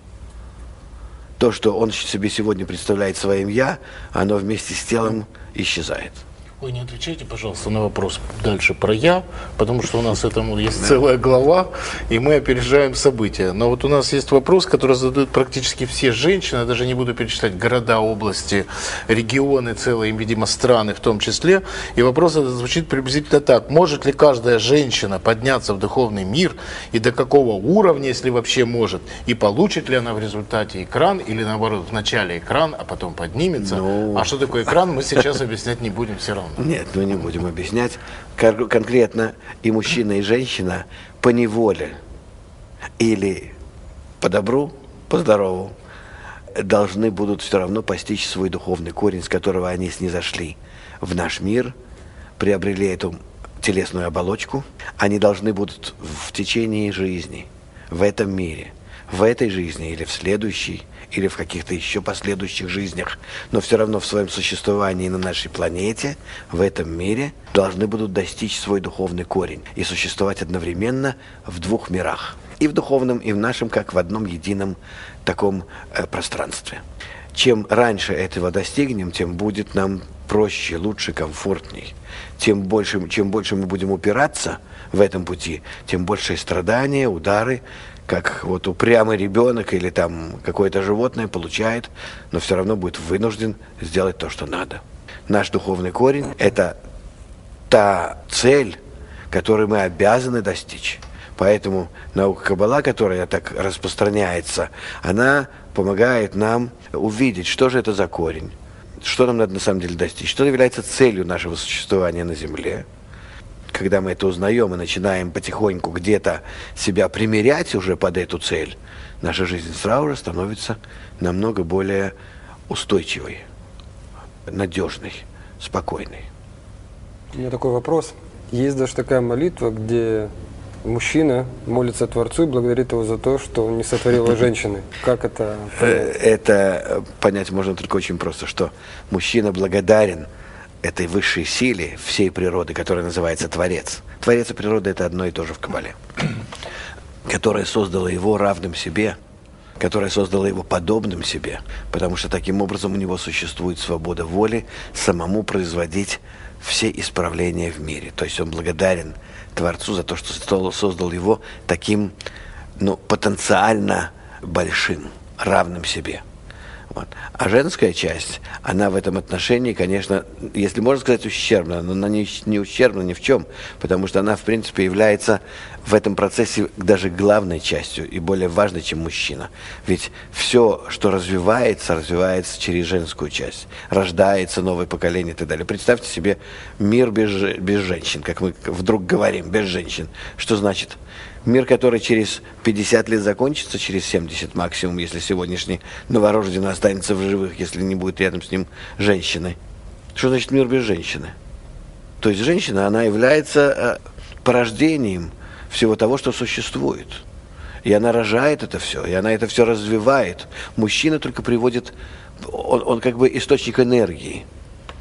То, что он себе сегодня представляет своим «я», оно вместе с телом исчезает. Вы не отвечайте, пожалуйста, на вопрос дальше про «я», потому что у нас этому есть целая глава, и мы опережаем события. Но вот у нас есть вопрос, который задают практически все женщины, я даже не буду перечислять города, области, регионы, целые, видимо, страны в том числе. И вопрос этот звучит приблизительно так. Может ли каждая женщина подняться в духовный мир, и до какого уровня, если вообще может, и получит ли она в результате экран, или наоборот, вначале экран, а потом поднимется? Ну... А что такое экран, мы сейчас объяснять не будем все равно. Нет, мы не будем объяснять. Конкретно и мужчина, и женщина по неволе или по добру, по здорову должны будут все равно постичь свой духовный корень, с которого они снизошли в наш мир, приобрели эту телесную оболочку. Они должны будут в течение жизни, в этом мире, в этой жизни или в следующей, или в каких-то еще последующих жизнях, но все равно в своем существовании на нашей планете, в этом мире, должны будут достичь свой духовный корень и существовать одновременно в двух мирах. И в духовном, и в нашем, как в одном едином таком э, пространстве. Чем раньше этого достигнем, тем будет нам проще, лучше, комфортней. Тем больше, чем больше мы будем упираться в этом пути, тем больше страдания, удары, как вот упрямый ребенок или там какое-то животное получает, но все равно будет вынужден сделать то, что надо. Наш духовный корень – это та цель, которую мы обязаны достичь. Поэтому наука Каббала, которая так распространяется, она помогает нам увидеть, что же это за корень, что нам надо на самом деле достичь, что является целью нашего существования на Земле. Когда мы это узнаем и начинаем потихоньку где-то себя примерять уже под эту цель, наша жизнь сразу же становится намного более устойчивой, надежной, спокойной. У меня такой вопрос. Есть даже такая молитва, где мужчина молится Творцу и благодарит его за то, что он не сотворил женщины. Как это понять? Это понять можно только очень просто, что мужчина благодарен этой высшей силе всей природы, которая называется Творец. Творец и природа – это одно и то же в Каббале. Которая создала его равным себе, которая создала его подобным себе, потому что таким образом у него существует свобода воли самому производить все исправления в мире. То есть он благодарен Творцу за то, что создал его таким, ну, потенциально большим, равным себе. Вот. А женская часть, она в этом отношении, конечно, если можно сказать, ущербна, но она не, не ущербна ни в чем, потому что она, в принципе, является в этом процессе даже главной частью и более важной, чем мужчина. Ведь все, что развивается, развивается через женскую часть. Рождается новое поколение и так далее. Представьте себе мир без, без женщин, как мы вдруг говорим, без женщин. Что значит? Мир, который через пятьдесят лет закончится, через семьдесят максимум, если сегодняшний новорожденный останется в живых, если не будет рядом с ним женщины. Что значит мир без женщины? То есть женщина, она является порождением всего того, что существует. И она рожает это все, и она это все развивает. Мужчина только приводит, он, он как бы источник энергии.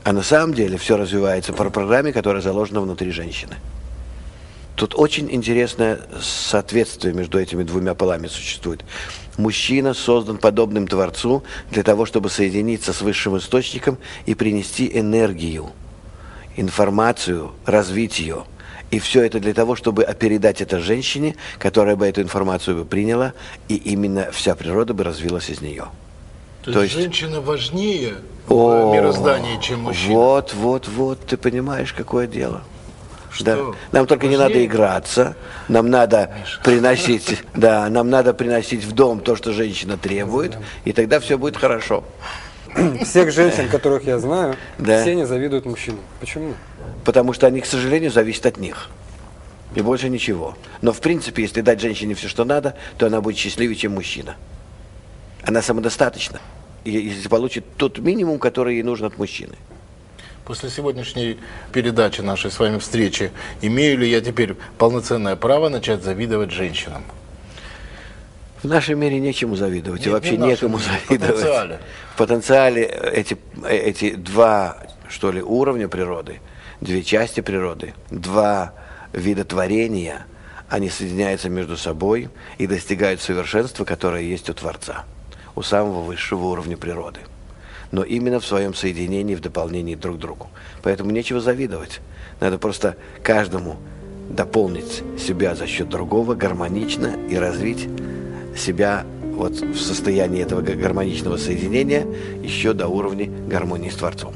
А на самом деле все развивается по программе, которая заложена внутри женщины. Тут очень интересное соответствие между этими двумя полами существует. Мужчина создан подобным Творцу для того, чтобы соединиться с высшим источником и принести энергию, информацию, развить ее. И все это для того, чтобы передать это женщине, которая бы эту информацию бы приняла, и именно вся природа бы развилась из нее. То, То есть, есть женщина важнее О, в мироздании, чем мужчина? Вот, вот, вот, ты понимаешь, какое дело. Что? Да. Нам только Важнее? не надо играться, нам надо Миша. приносить, да, нам надо приносить в дом то, что женщина требует, и тогда все будет хорошо. Всех женщин, которых я знаю, Да. все не завидуют мужчинам. Почему? Потому что они, к сожалению, зависят от них. И больше ничего. Но, в принципе, если дать женщине все, что надо, то она будет счастливее, чем мужчина. Она самодостаточна. И если получит тот минимум, который ей нужен от мужчины. После сегодняшней передачи, нашей с вами встречи, имею ли я теперь полноценное право начать завидовать женщинам? В нашем мире нечему завидовать, Нет, и вообще не в нашем некому мире, в завидовать. потенциале. В потенциале эти, эти два, что ли, уровня природы, две части природы, два вида творения, они соединяются между собой и достигают совершенства, которое есть у Творца, у самого высшего уровня природы. Но именно в своем соединении, в дополнении друг к другу. Поэтому нечего завидовать. Надо просто каждому дополнить себя за счет другого гармонично и развить себя вот в состоянии этого гармоничного соединения еще до уровня гармонии с Творцом.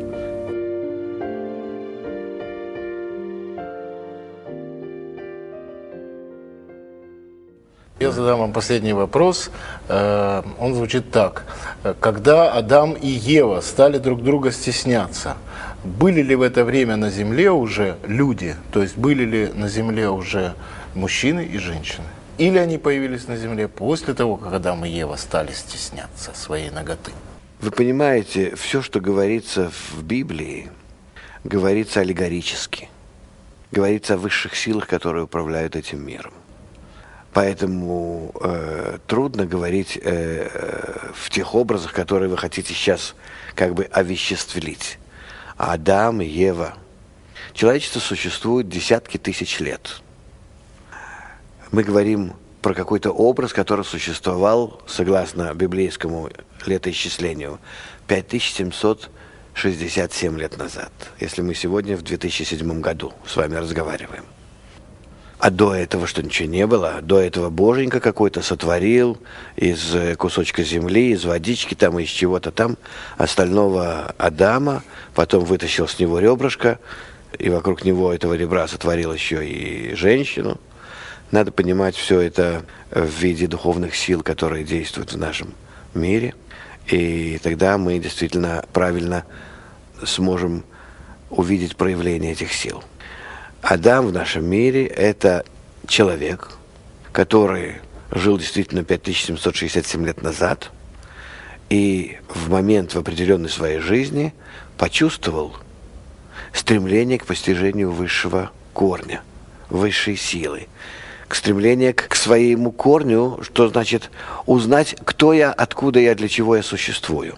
Я задам вам последний вопрос. Э, Он звучит так. Когда Адам и Ева стали друг друга стесняться, были ли в это время на земле уже люди? То есть были ли на земле уже мужчины и женщины? Или они появились на земле после того, как Адам и Ева стали стесняться своей наготы? Вы понимаете, все, что говорится в Библии, говорится аллегорически. Говорится о высших силах, которые управляют этим миром. Поэтому э, трудно говорить э, в тех образах, которые вы хотите сейчас как бы овеществлить. Адам и Ева. Человечество существует десятки тысяч лет. Мы говорим про какой-то образ, который существовал, согласно библейскому летоисчислению, пять тысяч семьсот шестьдесят семь лет назад, если мы сегодня в две тысячи седьмом году с вами разговариваем. А до этого что, ничего не было? До этого Боженька какой-то сотворил из кусочка земли, из водички, там, из чего-то там, остального Адама, потом вытащил с него ребрышко, и вокруг него этого ребра сотворил еще и женщину. Надо понимать все это в виде духовных сил, которые действуют в нашем мире, и тогда мы действительно правильно сможем увидеть проявление этих сил. Адам в нашем мире – это человек, который жил действительно пять тысяч семьсот шестьдесят семь лет назад, и в момент в определенной своей жизни почувствовал стремление к постижению высшего корня, высшей силы, к стремлению к своему корню, что значит узнать, кто я, откуда я, для чего я существую.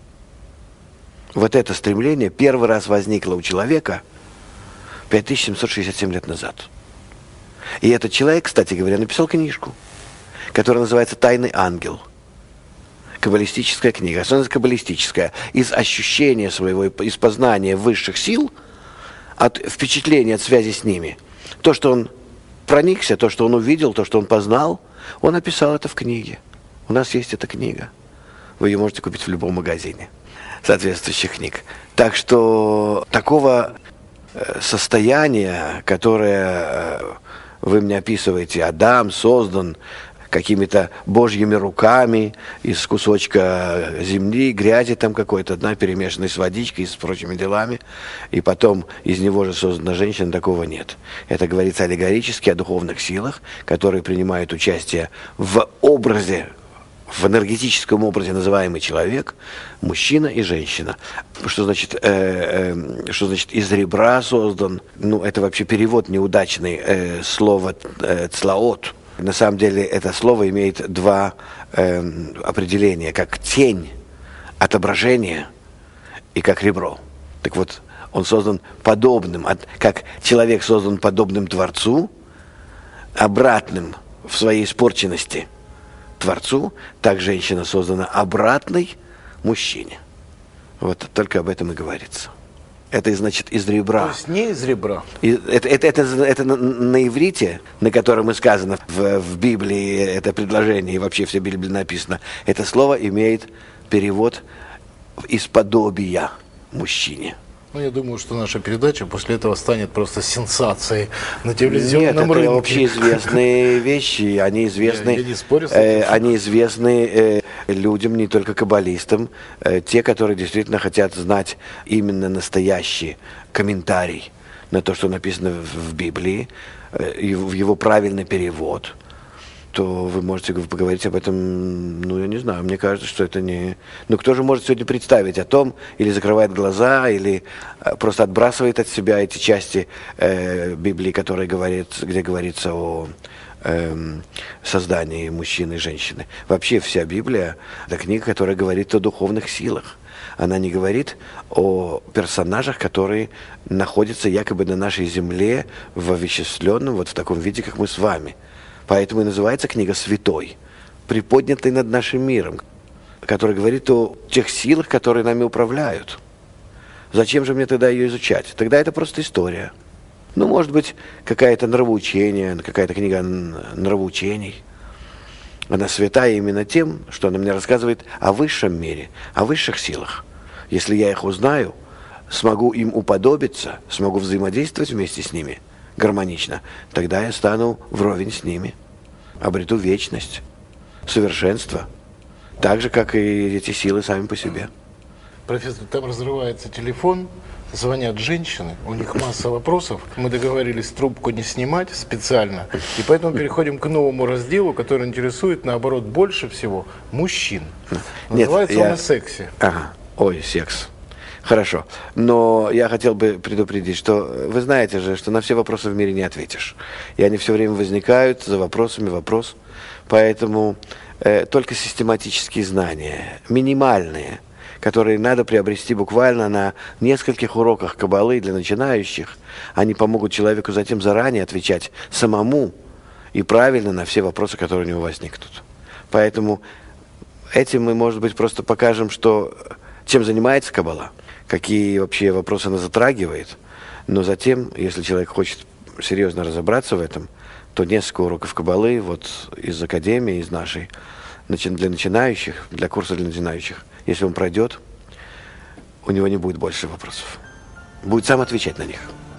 Вот это стремление первый раз возникло у человека пять тысяч семьсот шестьдесят семь лет назад. И этот человек, кстати говоря, написал книжку, которая называется «Тайный ангел». Каббалистическая книга. Что значит каббалистическая? Из ощущения своего, из познания высших сил, от впечатления, от связи с ними. То, что он проникся, то, что он увидел, то, что он познал, он описал это в книге. У нас есть эта книга. Вы ее можете купить в любом магазине соответствующих книг. Так что такого состояние, которое вы мне описываете, Адам создан какими-то божьими руками из кусочка земли, грязи там какой-то, одна перемешанной с водичкой и с прочими делами, и потом из него же создана женщина, такого нет. Это говорится аллегорически о духовных силах, которые принимают участие в образе, в энергетическом образе называемый человек, мужчина и женщина. Что значит, э, э, что значит из ребра создан? Ну, это вообще перевод неудачный э, слова э, «цлаот». На самом деле это слово имеет два э, определения, как тень, отображение и как ребро. Так вот, он создан подобным, как человек создан подобным Творцу, обратным в своей испорченности Творцу, так женщина создана обратной мужчине. Вот только об этом и говорится. Это значит из ребра. То есть не из ребра. И это, это, это, это на, на иврите, на котором и сказано в, в Библии это предложение, и вообще вся Библия написано, это слово имеет перевод из подобия мужчине. Ну, я думаю, что наша передача после этого станет просто сенсацией на телевизионном Нет, рынке. это общеизвестные вещи, они известны, Я- я не спорю с этим. э, они известны э, людям, не только каббалистам, э, те, которые действительно хотят знать именно настоящий комментарий на то, что написано в, в Библии, э, и в его правильный перевод, то вы можете поговорить об этом, ну, я не знаю, мне кажется, что это не... Ну, кто же может сегодня представить о том, или закрывает глаза, или э, просто отбрасывает от себя эти части э, Библии, которые говорит, где говорится о э, создании мужчины и женщины. Вообще вся Библия – это книга, которая говорит о духовных силах. Она не говорит о персонажах, которые находятся якобы на нашей земле в овеществленном, вот в таком виде, как мы с вами. Поэтому и называется книга «Святой», приподнятой над нашим миром, который говорит о тех силах, которые нами управляют. Зачем же мне тогда ее изучать? Тогда это просто история. Ну, может быть, какая-то нравоучение, какая-то книга нравоучений. Она святая именно тем, что она мне рассказывает о высшем мире, о высших силах. Если я их узнаю, смогу им уподобиться, смогу взаимодействовать вместе с ними гармонично, тогда я стану вровень с ними, обрету вечность, совершенство, так же, как и эти силы сами по себе. Профессор, там разрывается телефон, звонят женщины, у них масса вопросов. Мы договорились трубку не снимать специально, и поэтому переходим к новому разделу, который интересует, наоборот, больше всего мужчин. Называется Нет, он я... о сексе. Ага. Ой, секс. Хорошо. Но я хотел бы предупредить, что вы знаете же, что на все вопросы в мире не ответишь. И они все время возникают за вопросами вопрос. Поэтому э, только систематические знания, минимальные, которые надо приобрести буквально на нескольких уроках каббалы для начинающих, они помогут человеку затем заранее отвечать самому и правильно на все вопросы, которые у него возникнут. Поэтому этим мы, может быть, просто покажем, что чем занимается каббала, какие вообще вопросы она затрагивает. Но затем, если человек хочет серьезно разобраться в этом, то несколько уроков каббалы вот из академии, из нашей, для начинающих, для курса для начинающих, если он пройдет, у него не будет больше вопросов. Будет сам отвечать на них.